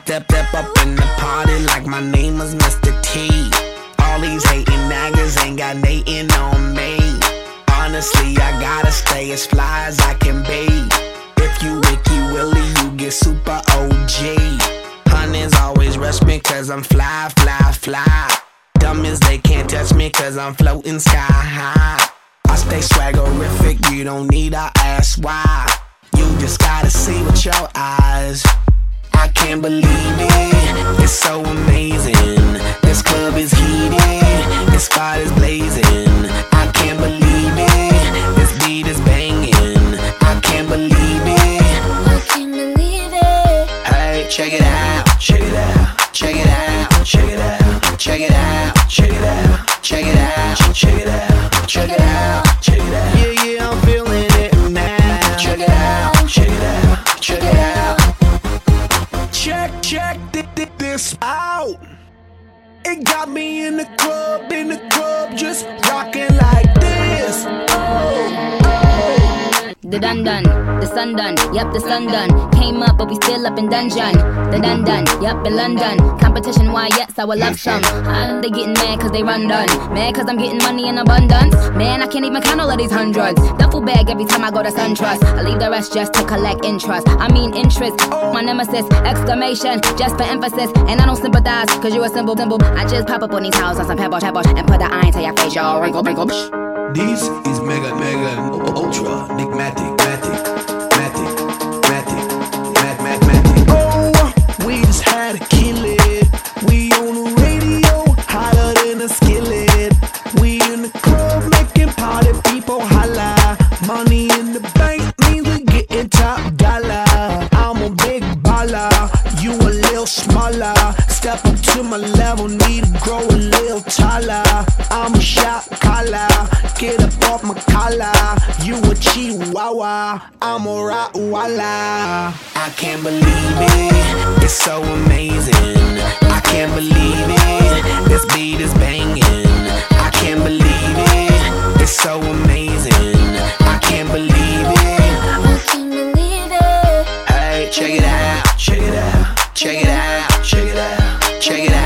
Step up in the party like my name was Mr. T. All these hating niggas ain't got natin' on me. Honestly, I gotta stay as fly as I can be. If you Wicky Willie, you get super OG. Honeys always rush me cause I'm fly, fly, fly. Dummies, they can't touch me cause I'm floating sky high. I stay swaggerific, you don't need to ask why. You just gotta see with your eyes. I can't believe it, it's so amazing. This club is heated, this spot is blazing. I can't believe it, this beat is banging. I can't believe it, I can't believe it. hey, check it out, check it out, check it out, check it out, check it out, check it out, check it out, check it out, check it out, check it out. Yeah, yeah, I'm feeling it now. Check it out, check it out, check it out. Check this out. It got me in the club, just rocking like this. Oh, oh. The done, the sun done, yup, the sun done. Came up, but we still up in dungeon. The done, yup, in London. Competition, why, yes, I would love some. They getting mad cause they run done. Mad cause I'm getting money in abundance. Man, I can't even count all of these hundreds. Duffel bag every time I go to SunTrust. I leave the rest just to collect interest. I mean interest, my nemesis, exclamation, just for emphasis. And I don't sympathize cause you a symbol. I just pop up on these houses on some pebble, and put the iron to your face, y'all. Wrinkle. This is mega, ultra, enigmatic, matic. Oh, we just had to kill it. We on the radio, hotter than a skillet. We in the club making party people holla. Money in the bank means we getting top dollar. I'm a big baller, you a little smaller. Step up to my level, need to grow a little taller. I'm a shot caller, get up off my collar. You a chihuahua, I'm a Rottweiler. I can't believe it, it's so amazing. I can't believe it, this beat is banging. I can't believe it, it's so amazing. I can't believe it, I can't believe it. hey, check it out, check it out, check it out, check it out, check it out.